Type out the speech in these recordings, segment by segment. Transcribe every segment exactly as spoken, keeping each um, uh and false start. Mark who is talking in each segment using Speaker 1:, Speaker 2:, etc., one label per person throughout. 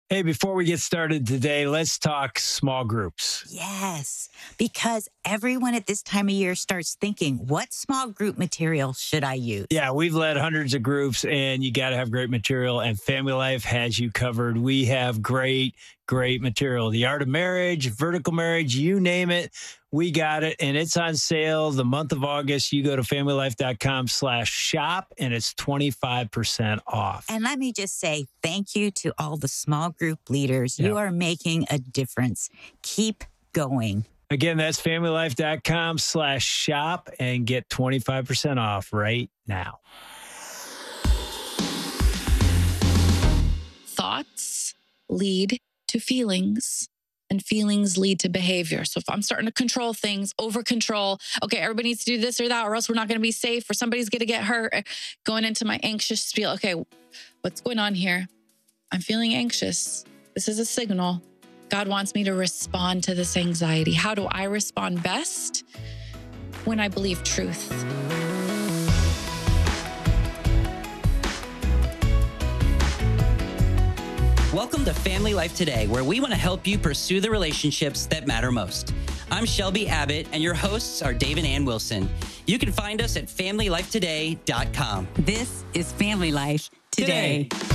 Speaker 1: Hey, before we get started today, let's talk small groups.
Speaker 2: Yes, because everyone at this time of year starts thinking, what small group material should I use?
Speaker 1: Yeah, we've led hundreds of groups, and you got to have great material, and Family Life has you covered. We have great, great material. The Art of Marriage, Vertical Marriage, you name it, we got it, and it's on sale the month of August. You go to familylife.com slash shop, and it's twenty-five percent off.
Speaker 2: And let me just say thank you to all the small group leaders.
Speaker 1: Yep.
Speaker 2: You are making a difference. Keep going.
Speaker 1: Again, that's familylife.com slash shop and get twenty-five percent off right now.
Speaker 3: Thoughts lead to feelings, and feelings lead to behavior. So if I'm starting to control things, over control, okay, everybody needs to do this or that, or else we're not going to be safe, or somebody's going to get hurt, going into my anxious spiel. Okay, what's going on here? I'm feeling anxious. This is a signal. God wants me to respond to this anxiety. How do I respond best? When I believe truth.
Speaker 4: Welcome to Family Life Today, where we want to help you pursue the relationships that matter most. I'm Shelby Abbott, and your hosts are Dave and Ann Wilson. You can find us at family life today dot com.
Speaker 2: This is Family Life Today.
Speaker 4: Today.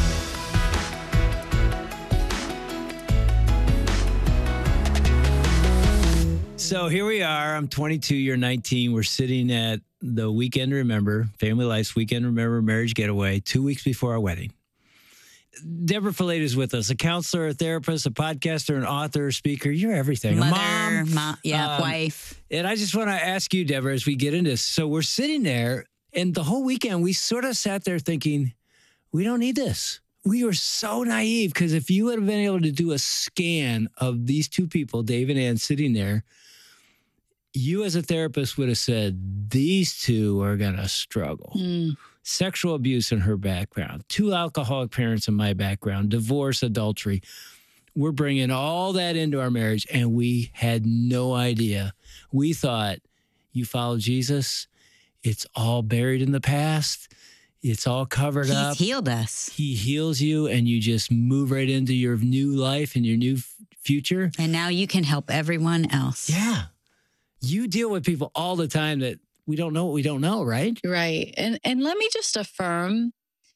Speaker 1: So here we are. I'm twenty-two, you're nineteen. We're sitting at the Weekend Remember, Family Life's Weekend Remember Marriage Getaway, two weeks before our wedding. Deborah Fileta is with us, a counselor, a therapist, a podcaster, an author, a speaker. You're everything.
Speaker 2: Mother,
Speaker 1: a mom.
Speaker 2: mom yeah,
Speaker 1: Um,
Speaker 2: wife.
Speaker 1: And I just want to ask you, Deborah, as we get into this. So we're sitting there, and the whole weekend we sort of sat there thinking, we don't need this. We were so naive, because if you would have been able to do a scan of these two people, Dave and Ann, sitting there, you as a therapist would have said, these two are going to struggle.
Speaker 3: Mm.
Speaker 1: Sexual abuse in her background, two alcoholic parents in my background, divorce, adultery. We're bringing all that into our marriage, and we had no idea. We thought, you follow Jesus, it's all buried in the past. It's all covered
Speaker 2: He's
Speaker 1: up.
Speaker 2: healed us.
Speaker 1: He heals you, and you just move right into your new life and your new f- future.
Speaker 2: And now you can help everyone else.
Speaker 1: Yeah. You deal with people all the time that we don't know what we don't know, right?
Speaker 3: Right. And and let me just affirm,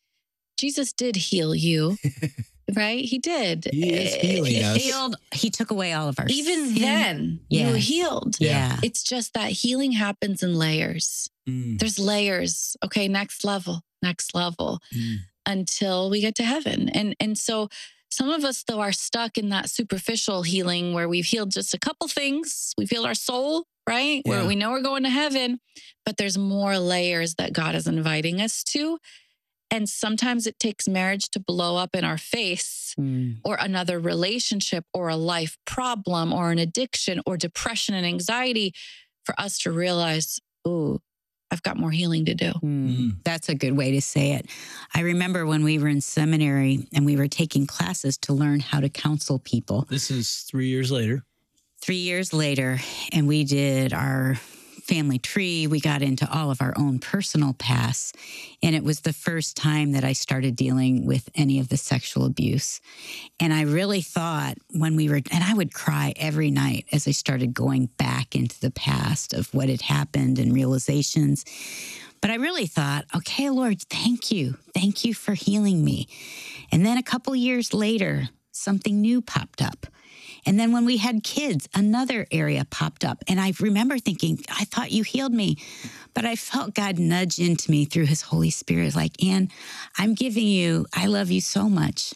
Speaker 3: Jesus did heal you, right? He did.
Speaker 1: He is healing
Speaker 2: He
Speaker 1: us.
Speaker 2: healed. He took away all of our
Speaker 3: Even
Speaker 2: sin.
Speaker 3: then, you were
Speaker 2: Yes.
Speaker 3: healed.
Speaker 2: Yeah.
Speaker 3: It's just that healing happens in layers.
Speaker 1: Mm,
Speaker 3: There's layers. Okay, next level, next level,
Speaker 1: mm.
Speaker 3: until we get to heaven. And and so some of us, though, are stuck in that superficial healing where we've healed just a couple things. We've healed our soul, right?
Speaker 1: Yeah.
Speaker 3: Where we know we're going to heaven, but there's more layers that God is inviting us to. And sometimes it takes marriage to blow up in our face,
Speaker 2: Mm.
Speaker 3: or another relationship, or a life problem, or an addiction, or depression and anxiety for us to realize, ooh, I've got more healing to do.
Speaker 2: Mm, that's a good way to say it. I remember when we were in seminary and we were taking classes to learn how to counsel people.
Speaker 1: This is three years later.
Speaker 2: Three years later, and we did our family tree. We got into all of our own personal pasts. And it was the first time that I started dealing with any of the sexual abuse. And I really thought when we were, and I would cry every night as I started going back into the past of what had happened and realizations. But I really thought, okay, Lord, thank you. Thank you for healing me. And then a couple years later, something new popped up. And then when we had kids, another area popped up. And I remember thinking, I thought you healed me. But I felt God nudge into me through his Holy Spirit, like, Ann, I'm giving you, I love you so much.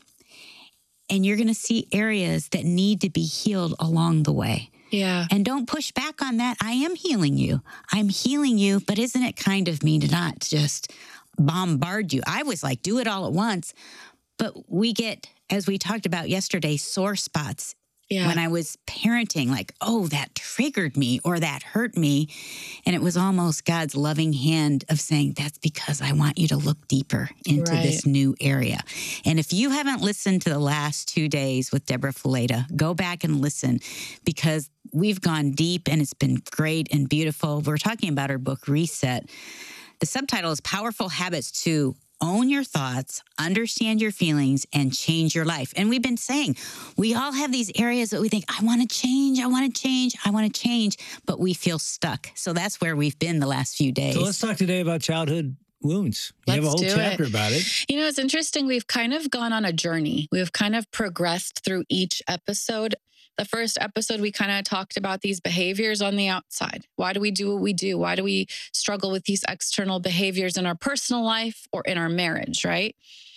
Speaker 2: And you're going to see areas that need to be healed along the way.
Speaker 3: Yeah.
Speaker 2: And don't push back on that. I am healing you. I'm healing you. But isn't it kind of me to not just bombard you? I was like, do it all at once. But we get, as we talked about yesterday, sore spots.
Speaker 3: Yeah.
Speaker 2: When I was parenting, like, oh, that triggered me or that hurt me. And it was almost God's loving hand of saying, that's because I want you to look deeper into
Speaker 3: Right.
Speaker 2: this new area. And if you haven't listened to the last two days with Deborah Fileta, go back and listen, because we've gone deep and it's been great and beautiful. We're talking about her book, Reset. The subtitle is Powerful Habits to own your thoughts, understand your feelings, and change your life. And we've been saying, we all have these areas that we think, I want to change, I want to change, I want to change, but we feel stuck. So that's where we've been the last few days.
Speaker 1: So let's talk today about childhood wounds. You have a
Speaker 3: Let's
Speaker 1: whole
Speaker 3: do
Speaker 1: chapter
Speaker 3: it.
Speaker 1: about it.
Speaker 3: You know, it's interesting. We've kind of gone on a journey. We've kind of progressed through each episode. The first episode, we kind of talked about these behaviors on the outside. Why do we do what we do? Why do we struggle with these external behaviors in our personal life or in our marriage, right?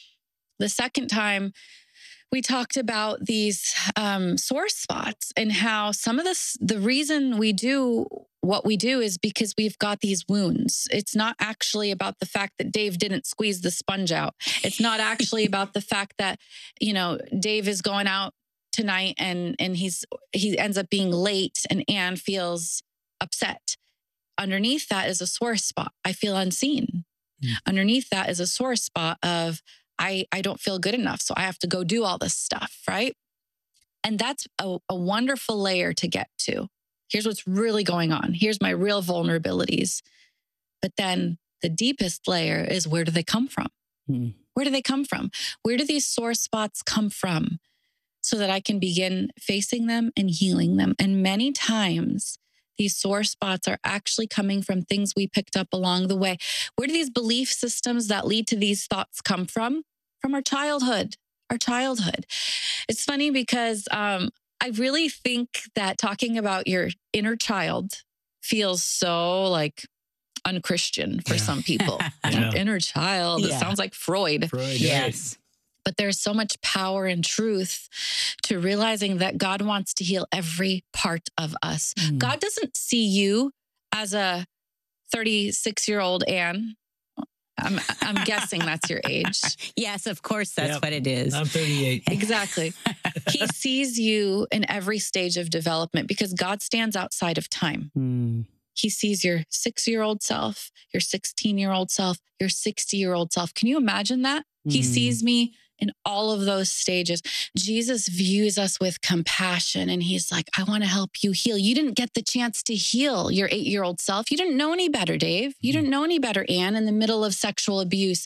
Speaker 3: The second time, we talked about these um, sore spots and how some of this, the reason we do what we do is because we've got these wounds. It's not actually about the fact that Dave didn't squeeze the sponge out. It's not actually about the fact that, you know, Dave is going out tonight and and he's he ends up being late and Anne feels upset. Underneath that is a sore spot. I feel unseen. Mm. Underneath that is a sore spot of I, I don't feel good enough, so I have to go do all this stuff, right? And that's a, a wonderful layer to get to. Here's what's really going on. Here's my real vulnerabilities. But then the deepest layer is, where do they come from? Hmm. Where do they come from? Where do these sore spots come from? So that I can begin facing them and healing them. And many times, these sore spots are actually coming from things we picked up along the way. Where do these belief systems that lead to these thoughts come from? From our childhood, our childhood. It's funny because um, I really think that talking about your inner child feels so like unchristian for yeah. some people. Yeah. Inner child, yeah. It sounds like Freud.
Speaker 1: Freud,
Speaker 2: yes.
Speaker 1: Right.
Speaker 3: But there's so much power and truth to realizing that God wants to heal every part of us. Mm. God doesn't see you as a thirty-six-year-old Anne. I'm, I'm guessing that's your age.
Speaker 2: Yes, of course, that's yep. what it is.
Speaker 1: I'm thirty-eight.
Speaker 3: Exactly. He sees you in every stage of development because God stands outside of time. Mm. He sees your six-year-old self, your sixteen-year-old self, your sixty-year-old self. Can you imagine that? Mm. He sees me in all of those stages. Jesus views us with compassion and he's like, I want to help you heal. You didn't get the chance to heal your eight-year-old self. You didn't know any better, Dave. You didn't know any better, Anne, in the middle of sexual abuse.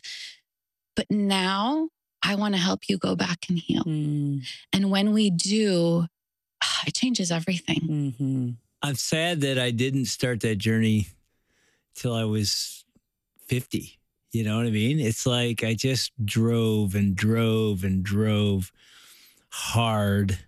Speaker 3: But now I want to help you go back and heal. Mm. And when we do, it changes everything.
Speaker 1: Mm-hmm. I'm sad that I didn't start that journey till I was fifty. You know what I mean? It's like I just drove and drove and drove hard.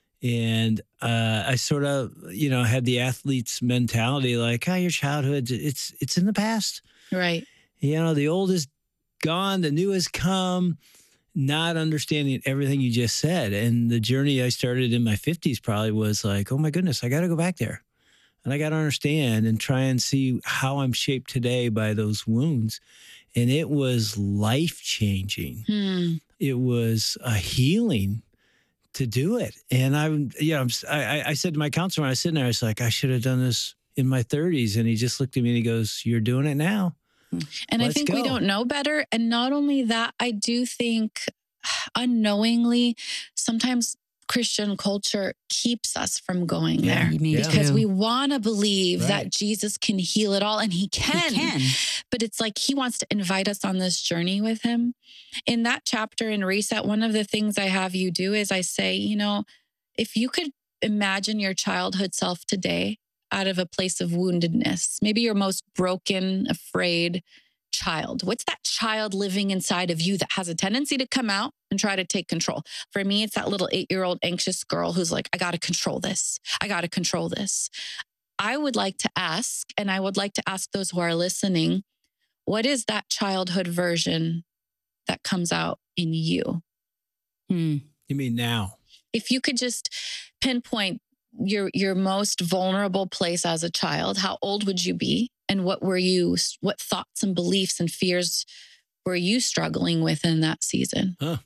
Speaker 1: And uh, I sort of, you know, had the athlete's mentality like, oh, your childhood, it's it's in the past.
Speaker 3: Right.
Speaker 1: You know, the old is gone, the new has come, not understanding everything you just said. And the journey I started in my fifties probably was like, oh, my goodness, I got to go back there. And I got to understand and try and see how I'm shaped today by those wounds. And it was life-changing. Hmm. It was a healing to do it. And I, you know, I, I said to my counselor when I was sitting there, I was like, I should have done this in my thirties. And he just looked at me and he goes, you're doing it now.
Speaker 3: And
Speaker 1: Let's
Speaker 3: I think
Speaker 1: go.
Speaker 3: we don't know better. And not only that, I do think unknowingly, sometimes Christian culture keeps us from going
Speaker 2: yeah,
Speaker 3: there
Speaker 2: yeah.
Speaker 3: because
Speaker 2: too.
Speaker 3: we want to believe
Speaker 1: right.
Speaker 3: that Jesus can heal it all, and he can.
Speaker 2: He can.
Speaker 3: But it's like he wants to invite us on this journey with him. In that chapter in Reset, one of the things I have you do is I say, you know, if you could imagine your childhood self today out of a place of woundedness, maybe your most broken, afraid child. What's that child living inside of you that has a tendency to come out and try to take control? For me, it's that little eight-year-old anxious girl who's like, I got to control this. I got to control this. I would like to ask, and I would like to ask those who are listening, what is that childhood version that comes out in you?
Speaker 1: Hmm. You mean now?
Speaker 3: If you could just pinpoint your your most vulnerable place as a child, how old would you be? And what were you, what thoughts and beliefs and fears were you struggling with in that season?
Speaker 1: Huh.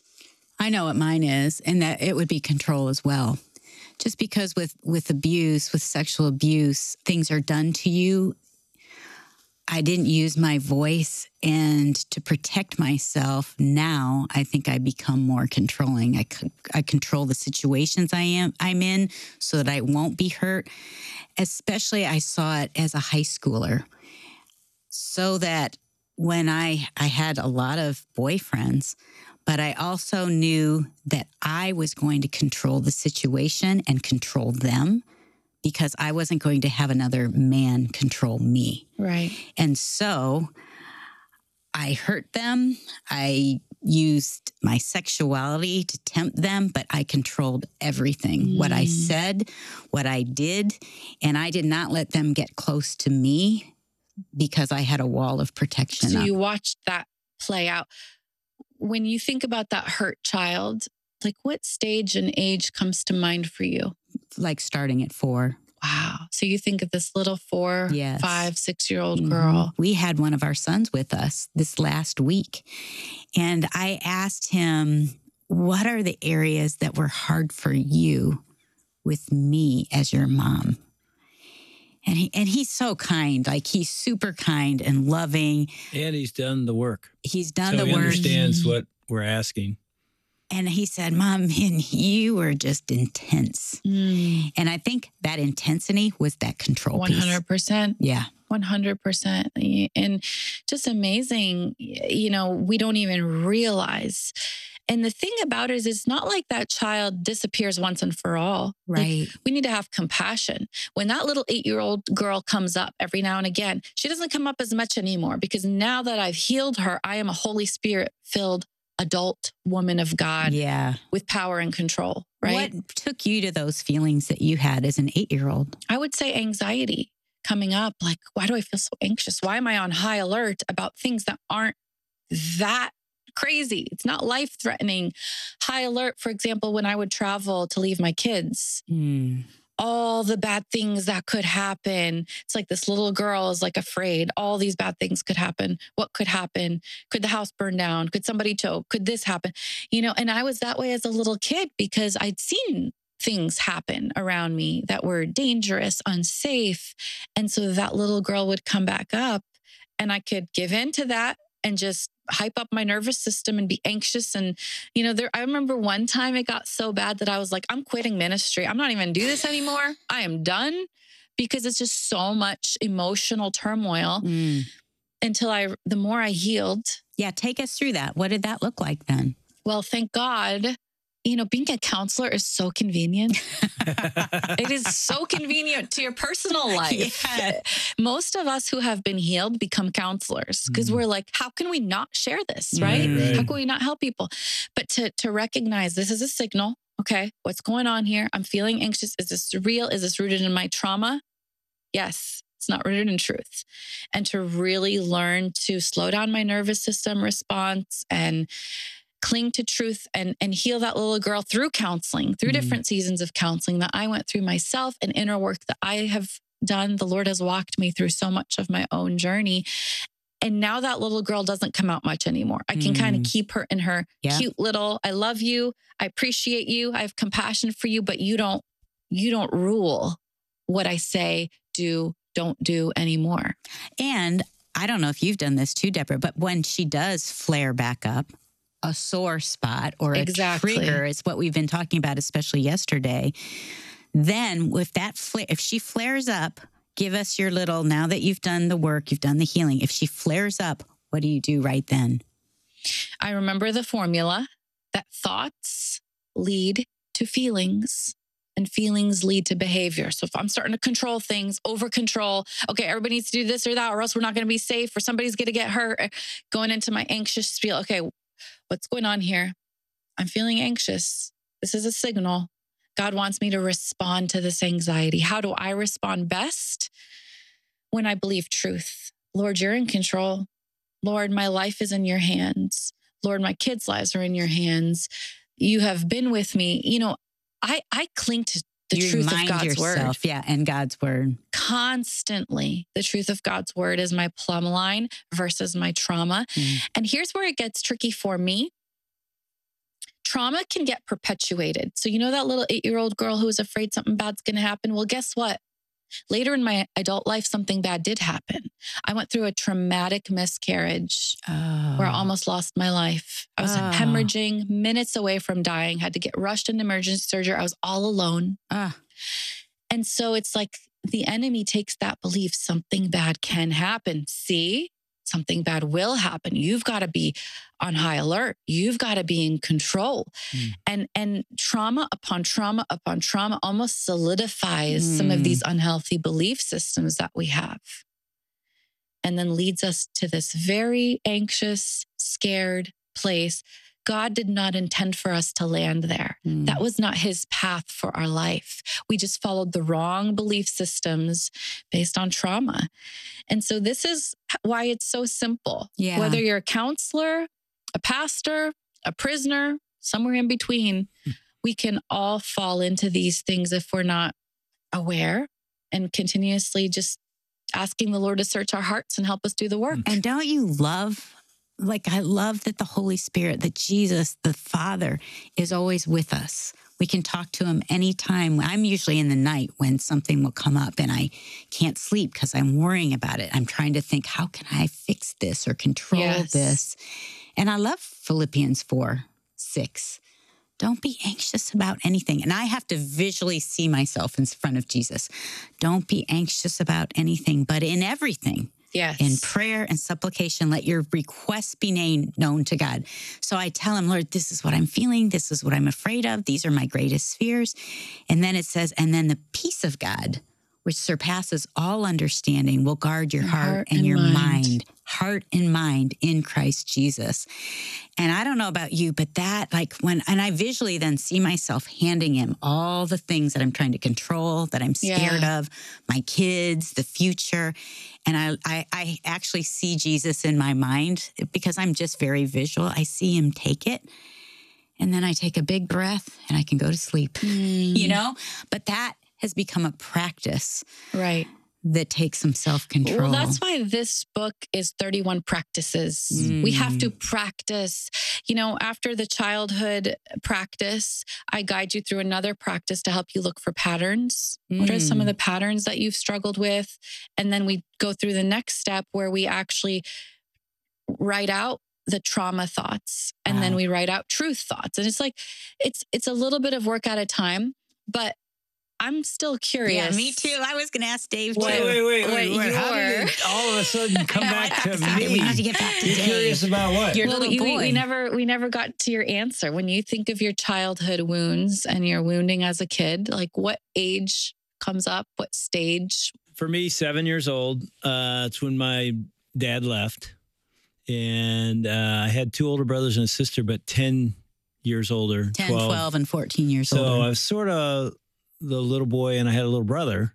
Speaker 2: I know what mine is, and that it would be control as well. Just because with, with abuse, with sexual abuse, things are done to you. I didn't use my voice, and to protect myself now, I think I become more controlling. I, I control the situations I am, I'm in so that I won't be hurt. Especially I saw it as a high schooler, so that when I, I had a lot of boyfriends, but I also knew that I was going to control the situation and control them because I wasn't going to have another man control me.
Speaker 3: Right.
Speaker 2: And so I hurt them. I used my sexuality to tempt them, but I controlled everything. Mm. What I said, what I did, and I did not let them get close to me because I had a wall of protection.
Speaker 3: So
Speaker 2: up.
Speaker 3: you watched that play out. When you think about that hurt child, like what stage and age comes to mind for you?
Speaker 2: Like starting at four.
Speaker 3: Wow. So you think of this little four,
Speaker 2: yes.
Speaker 3: five, six-year-old
Speaker 2: mm-hmm.
Speaker 3: girl.
Speaker 2: We had one of our sons with us this last week. And I asked him, what are the areas that were hard for you with me as your mom? And he, and he's so kind, like he's super kind and loving.
Speaker 1: And he's done the work.
Speaker 2: He's done
Speaker 1: so
Speaker 2: the
Speaker 1: he
Speaker 2: work.
Speaker 1: understands what we're asking.
Speaker 2: And he said, Mom, and you were just intense. Mm. And I think that intensity was that control
Speaker 3: one hundred percent.
Speaker 2: Piece. Yeah.
Speaker 3: one hundred percent. And just amazing, you know, we don't even realize. And the thing about it is, it's not like that child disappears once and for all.
Speaker 2: Right.
Speaker 3: Like, we need to have compassion. When that little eight-year-old girl comes up every now and again, she doesn't come up as much anymore because now that I've healed her, I am a Holy Spirit-filled adult woman of God
Speaker 2: yeah.
Speaker 3: with power and control, right?
Speaker 2: What took you to those feelings that you had as an eight-year-old?
Speaker 3: I would say anxiety coming up. Like, why do I feel so anxious? Why am I on high alert about things that aren't that crazy? It's not life-threatening. High alert, for example, when I would travel to leave my kids. Mm. All the bad things that could happen. It's like this little girl is like afraid. All these bad things could happen. What could happen? Could the house burn down? Could somebody choke? Could this happen? You know, and I was that way as a little kid because I'd seen things happen around me that were dangerous, unsafe. And so that little girl would come back up and I could give in to that and just hype up my nervous system and be anxious. And, you know, there, I remember one time it got so bad that I was like, I'm quitting ministry. I'm not even do this anymore. I am done because it's just so much emotional turmoil mm. until I, the more I healed.
Speaker 2: Yeah. Take us through that. What did that look like then?
Speaker 3: Well, thank God, you know, being a counselor is so convenient. It is so convenient to your personal life. Yeah. Most of us who have been healed become counselors because mm. we're like, how can we not share this, right?
Speaker 1: Right, right?
Speaker 3: How can we not help people? But to, to recognize this is a signal. Okay, what's going on here? I'm feeling anxious. Is this real? Is this rooted in my trauma? Yes, it's not rooted in truth. And to really learn to slow down my nervous system response and cling to truth and, and heal that little girl through counseling, through mm. different seasons of counseling that I went through myself and inner work that I have done. The Lord has walked me through so much of my own journey. And now that little girl doesn't come out much anymore. I can mm. kind of keep her in her yeah. cute little, I love you. I appreciate you. I have compassion for you, but you don't, you don't rule what I say, do, don't do anymore.
Speaker 2: And I don't know if you've done this too, Deborah, but when she does flare back up, a sore spot or a
Speaker 3: exactly.
Speaker 2: trigger, it's what we've been talking about, especially yesterday. Then with that, flare, if she flares up, give us your little, now that you've done the work, you've done the healing. If she flares up, what do you do right then?
Speaker 3: I remember the formula that thoughts lead to feelings and feelings lead to behavior. So if I'm starting to control things, over control, okay, everybody needs to do this or that, or else we're not going to be safe, or somebody's going to get hurt, going into my anxious spiel. Okay, what's going on here? I'm feeling anxious. This is a signal. God wants me to respond to this anxiety. How do I respond best? When I believe truth. Lord, you're in control. Lord, my life is in your hands. Lord, my kids' lives are in your hands. You have been with me. You know, I, I cling to the
Speaker 2: you
Speaker 3: truth of God's
Speaker 2: yourself,
Speaker 3: word.
Speaker 2: Yeah, and God's word.
Speaker 3: Constantly. The truth of God's word is my plumb line versus my trauma. Mm. And here's where it gets tricky for me. Trauma can get perpetuated. So you know that little eight-year-old girl who was afraid something bad's going to happen? Well, guess what? Later in my adult life, something bad did happen. I went through a traumatic miscarriage oh. where I almost lost my life. I was oh. hemorrhaging, minutes away from dying, had to get rushed into emergency surgery. I was all alone. Oh. And so it's like the enemy takes that belief something bad can happen. See, something bad will happen. You've got to be on high alert. You've got to be in control. Mm. And, and trauma upon trauma upon trauma almost solidifies mm. some of these unhealthy belief systems that we have. And then leads us to this very anxious, scared place. God did not intend for us to land there. Mm. That was not his path for our life. We just followed the wrong belief systems based on trauma. And so this is why it's so simple.
Speaker 2: Yeah.
Speaker 3: Whether you're a counselor, a pastor, a prisoner, somewhere in between, mm. we can all fall into these things if we're not aware and continuously just asking the Lord to search our hearts and help us do the work.
Speaker 2: And don't you love, like, I love that the Holy Spirit, that Jesus, the Father, is always with us. We can talk to him anytime. I'm usually in the night when something will come up and I can't sleep because I'm worrying about it. I'm trying to think, how can I fix this or control
Speaker 3: yes.
Speaker 2: this? And I love Philippians four, six. Don't be anxious about anything. And I have to visually see myself in front of Jesus. Don't be anxious about anything, but in everything.
Speaker 3: Yes.
Speaker 2: In prayer and supplication, let your requests be named, known to God. So I tell him, Lord, this is what I'm feeling. This is what I'm afraid of. These are my greatest fears. And then it says, and then the peace of God, which surpasses all understanding, will guard your heart, heart and, and your mind. mind, heart and mind in Christ Jesus. And I don't know about you, but that, like when, and I visually then see myself handing him all the things that I'm trying to control, that I'm scared
Speaker 3: yeah.
Speaker 2: of, my kids, the future. And I, I, I actually see Jesus in my mind because I'm just very visual. I see him take it. And then I take a big breath and I can go to sleep, mm. you know, but that has become a practice.
Speaker 3: Right.
Speaker 2: That takes some self-control.
Speaker 3: Well, that's why this book is thirty-one practices. Mm. We have to practice. You know, after the childhood practice, I guide you through another practice to help you look for patterns. Mm. What are some of the patterns that you've struggled with? And then we go through the next step where we actually write out the trauma thoughts and wow. then we write out truth thoughts. And it's like, it's it's a little bit of work at a time, but I'm still curious.
Speaker 2: Yeah, me too. I was going to ask Dave
Speaker 1: wait,
Speaker 2: too.
Speaker 1: Wait, wait, wait, wait. How did it all of a sudden come back to me?
Speaker 2: We need to get back to
Speaker 1: You're
Speaker 2: Dave.
Speaker 1: Curious about what?
Speaker 2: Your
Speaker 3: well,
Speaker 2: little
Speaker 3: we,
Speaker 2: boy.
Speaker 3: We never, we never got to your answer. When you think of your childhood wounds and your wounding as a kid, like what age comes up? What stage?
Speaker 1: For me, seven years old. Uh, it's when my dad left, and uh, I had two older brothers and a sister, but ten years older.
Speaker 2: ten,
Speaker 1: twelve,
Speaker 2: twelve, and fourteen years
Speaker 1: so
Speaker 2: older.
Speaker 1: So I was sort of the little boy, and I had a little brother.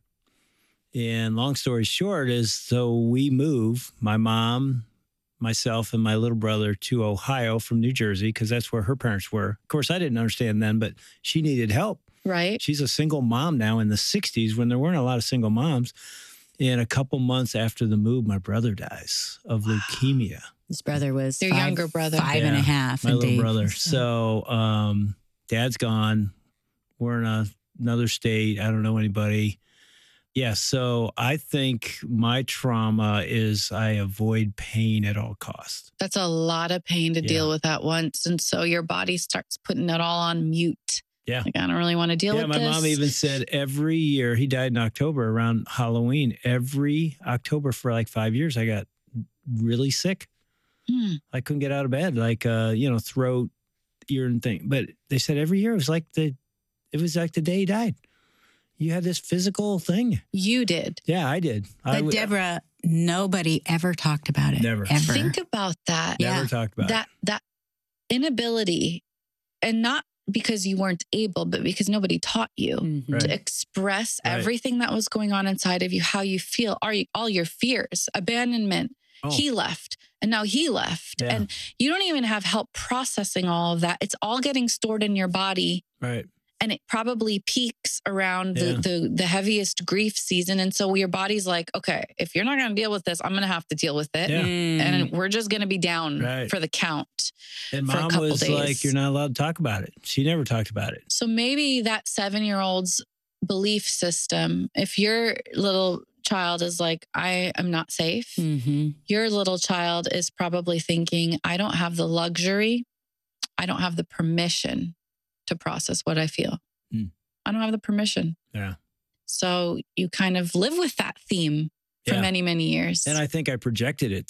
Speaker 1: And long story short is, so we move, my mom, myself, and my little brother to Ohio from New Jersey, because that's where her parents were. Of course, I didn't understand then, but she needed help.
Speaker 3: Right.
Speaker 1: She's a single mom now in the sixties when there weren't a lot of single moms. And a couple months after the move, my brother dies of wow. leukemia.
Speaker 2: His brother was
Speaker 3: your
Speaker 2: five,
Speaker 3: younger brother,
Speaker 2: five
Speaker 1: yeah,
Speaker 2: and a half.
Speaker 1: My
Speaker 2: and
Speaker 1: little
Speaker 2: Dave.
Speaker 1: brother. So um, dad's gone. We're in a, another state. I don't know anybody. Yeah. So I think my trauma is I avoid pain at all costs.
Speaker 3: That's a lot of pain to
Speaker 1: yeah.
Speaker 3: deal with at once. And so your body starts putting it all on mute.
Speaker 1: Yeah.
Speaker 3: Like, I don't really want to deal
Speaker 1: yeah,
Speaker 3: with
Speaker 1: my
Speaker 3: this.
Speaker 1: mom even said every year, he died in October around Halloween. Every October for like five years, I got really sick.
Speaker 3: Hmm.
Speaker 1: I couldn't get out of bed, like, uh, you know, throat, ear and thing. But they said every year it was like the, it was like the day he died. You had this physical thing.
Speaker 3: You did.
Speaker 1: Yeah, I did.
Speaker 2: But
Speaker 1: I,
Speaker 2: Deborah, nobody ever talked about it.
Speaker 1: Never.
Speaker 2: Ever.
Speaker 3: Think about that.
Speaker 1: Never
Speaker 2: yeah.
Speaker 1: talked about
Speaker 3: that,
Speaker 1: it.
Speaker 3: That inability, and not because you weren't able, but because nobody taught you
Speaker 2: mm-hmm.
Speaker 1: Right.
Speaker 3: to express
Speaker 1: Right.
Speaker 3: everything that was going on inside of you, how you feel, are you, all your fears, abandonment. Oh. He left and now he left.
Speaker 1: Yeah.
Speaker 3: And you don't even have help processing all of that. It's all getting stored in your body.
Speaker 1: Right.
Speaker 3: And it probably peaks around
Speaker 1: Yeah.
Speaker 3: the, the the heaviest grief season. And so your body's like, okay, if you're not going to deal with this, I'm going to have to deal with it.
Speaker 1: Yeah.
Speaker 2: Mm.
Speaker 3: And we're just going to be down
Speaker 1: Right.
Speaker 3: for the count.
Speaker 1: And
Speaker 3: for a
Speaker 1: mom
Speaker 3: couple
Speaker 1: was
Speaker 3: days.
Speaker 1: like, you're not allowed to talk about it. She never talked about it.
Speaker 3: So maybe that seven-year-old's belief system, if your little child is like, I am not safe,
Speaker 2: Mm-hmm.
Speaker 3: your little child is probably thinking, I don't have the luxury, I don't have the permission to process what I feel.
Speaker 1: Mm.
Speaker 3: I don't have the permission.
Speaker 1: Yeah.
Speaker 3: So you kind of live with that theme for
Speaker 1: Yeah.
Speaker 3: many, many years.
Speaker 1: And I think I projected it too.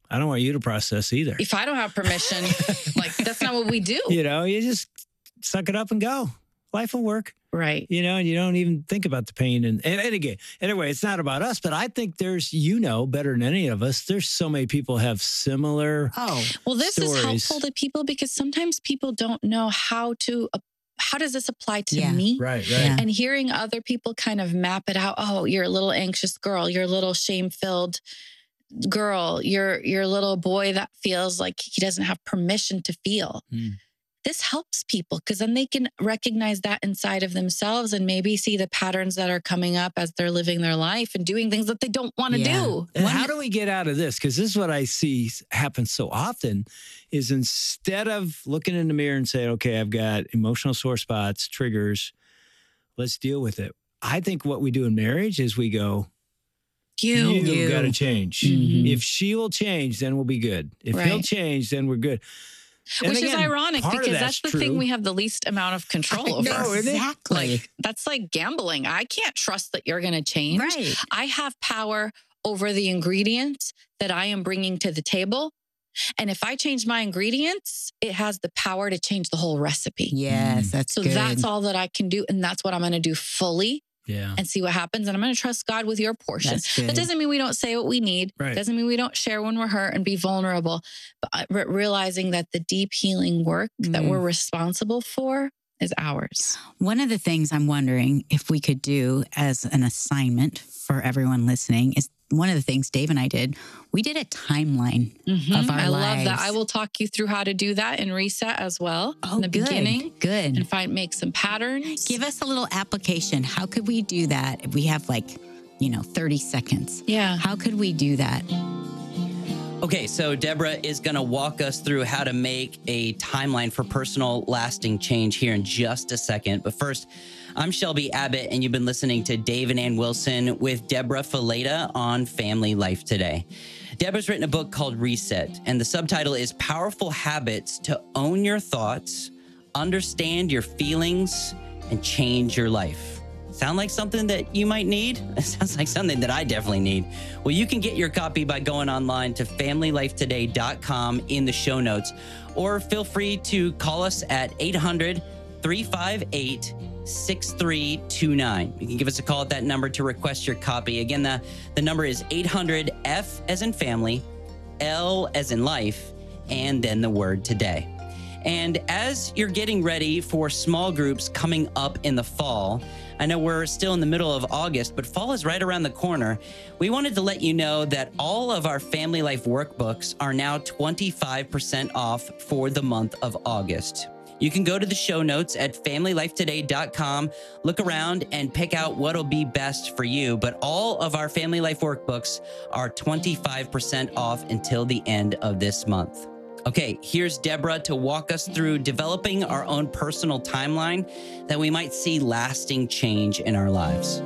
Speaker 1: I don't want you to process either.
Speaker 3: If I don't have permission, like that's not what we do.
Speaker 1: You know, you just suck it up and go. Life will work.
Speaker 3: Right.
Speaker 1: You know, and you don't even think about the pain. And, and, and again, anyway, it's not about us, but I think there's, you know, better than any of us, there's so many people have similar
Speaker 2: Oh,
Speaker 3: Well, this
Speaker 1: stories.
Speaker 3: is helpful to people because sometimes people don't know how to, uh, how does this apply to
Speaker 2: Yeah.
Speaker 3: me?
Speaker 1: Right, right.
Speaker 2: Yeah.
Speaker 3: And hearing other people kind of map it out. Oh, you're a little anxious girl. You're a little shame-filled girl. You're, you're a little boy that feels like he doesn't have permission to feel.
Speaker 1: Hmm.
Speaker 3: This helps people because then they can recognize that inside of themselves and maybe see the patterns that are coming up as they're living their life and doing things that they don't want to
Speaker 2: Yeah.
Speaker 3: do.
Speaker 1: And
Speaker 2: One-
Speaker 1: how do we get out of this? Because this is what I see happen so often is instead of looking in the mirror and saying, okay, I've got emotional sore spots, triggers, let's deal with it. I think what we do in marriage is we go,
Speaker 3: You.
Speaker 1: you've
Speaker 2: You.
Speaker 1: got to change.
Speaker 2: Mhm.
Speaker 1: If she will change, then we'll be good. If he'll
Speaker 3: Right.
Speaker 1: change, then we're good. And
Speaker 3: Which is
Speaker 1: again,
Speaker 3: ironic
Speaker 1: part of
Speaker 3: because that's the
Speaker 1: true.
Speaker 3: thing we have the least amount of control over.
Speaker 1: know, isn't it?
Speaker 2: exactly.
Speaker 3: Like that's like gambling. I can't trust that you're going to change.
Speaker 2: Right.
Speaker 3: I have power over the ingredients that I am bringing to the table. And if I change my ingredients, it has the power to change the whole recipe.
Speaker 2: Yes, that's
Speaker 3: So
Speaker 2: good.
Speaker 3: that's all that I can do. And that's what I'm going to do fully
Speaker 1: Yeah.
Speaker 3: and see what happens. And I'm going to trust God with your portion.
Speaker 2: That's good.
Speaker 3: That doesn't mean we don't say what we need.
Speaker 1: Right.
Speaker 3: Doesn't mean we don't share when we're hurt and be vulnerable. But uh, re- realizing that the deep healing work that
Speaker 2: Mm.
Speaker 3: we're responsible for is ours.
Speaker 2: One of the things I'm wondering if we could do as an assignment for everyone listening is one of the things Dave and I did. We did a timeline of our
Speaker 3: I love that.
Speaker 2: lives.
Speaker 3: I will talk you through how to do that in Reset as well
Speaker 2: Oh,
Speaker 3: in the
Speaker 2: good.
Speaker 3: beginning
Speaker 2: Good.
Speaker 3: and find make some patterns.
Speaker 2: Give us a little application. How could we do that? If we have like, you know, thirty seconds.
Speaker 3: yeah.
Speaker 2: How could we do that?
Speaker 4: Okay, so Deborah is going to walk us through how to make a timeline for personal lasting change here in just a second. But first, I'm Shelby Abbott, and you've been listening to Dave and Ann Wilson with Deborah Fileta on Family Life Today. Deborah's written a book called Reset, and the subtitle is Powerful Habits to Own Your Thoughts, Understand Your Feelings, and Change Your Life. Sound like something that you might need? It sounds like something that I definitely need. Well, you can get your copy by going online to family life today dot com in the show notes, or feel free to call us at eight hundred, three five eight, six three two nine. You can give us a call at that number to request your copy. Again, the, the number is eight hundred F as in family, L as in life, and then the word today. And as you're getting ready for small groups coming up in the fall, I know we're still in the middle of August, but fall is right around the corner. We wanted to let you know that all of our Family Life workbooks are now twenty-five percent off for the month of August. You can go to the show notes at family life today dot com, look around and pick out what'll be best for you. But all of our Family Life workbooks are twenty-five percent off until the end of this month. Okay, here's Deborah to walk us through developing our own personal timeline that we might see lasting change in our lives.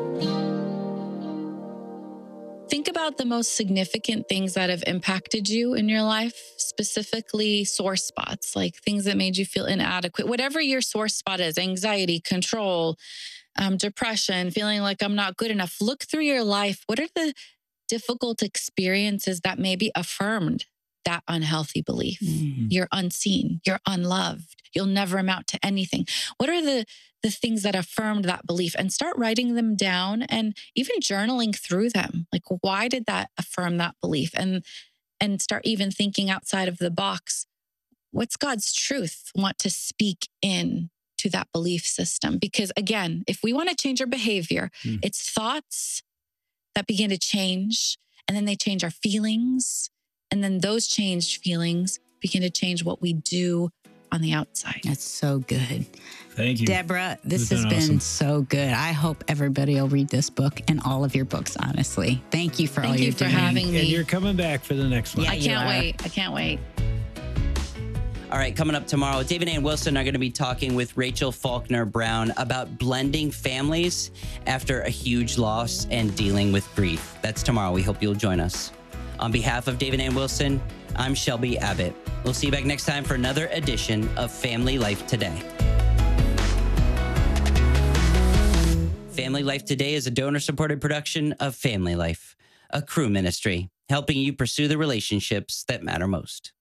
Speaker 3: Think about the most significant things that have impacted you in your life, specifically sore spots, like things that made you feel inadequate. Whatever your sore spot is, anxiety, control, um, depression, feeling like I'm not good enough. Look through your life. What are the difficult experiences that maybe affirmed that unhealthy belief?
Speaker 2: Mhm.
Speaker 3: You're unseen, you're unloved, you'll never amount to anything. What are the the things that affirmed that belief? And start writing them down and even journaling through them. Like, why did that affirm that belief? And and start even thinking outside of the box. What's God's truth want to speak in to that belief system? Because again, if we want to change our behavior,
Speaker 1: Mm.
Speaker 3: it's thoughts that begin to change, and then they change our feelings. And then those changed feelings begin to change what we do on the outside.
Speaker 2: That's so good.
Speaker 1: Thank you.
Speaker 2: Deborah, this
Speaker 1: This
Speaker 2: has
Speaker 1: has
Speaker 2: been
Speaker 1: been awesome.
Speaker 2: so good. I hope everybody will read this book and all of your books, honestly. Thank you for
Speaker 3: Thank
Speaker 2: all
Speaker 3: you
Speaker 2: you're
Speaker 3: for
Speaker 2: doing.
Speaker 3: having
Speaker 1: And
Speaker 3: me.
Speaker 1: you're coming back for the next one.
Speaker 2: Yeah,
Speaker 3: I
Speaker 2: you
Speaker 3: can't
Speaker 2: are.
Speaker 3: wait. I can't wait.
Speaker 4: All right, coming up tomorrow, David and Wilson are going to be talking with Rachel Faulkner Brown about blending families after a huge loss and dealing with grief. That's tomorrow. We hope you'll join us. On behalf of David and Wilson, I'm Shelby Abbott. We'll see you back next time for another edition of Family Life Today. Family Life Today is a donor-supported production of Family Life, a Crew ministry. helping you pursue the relationships that matter most.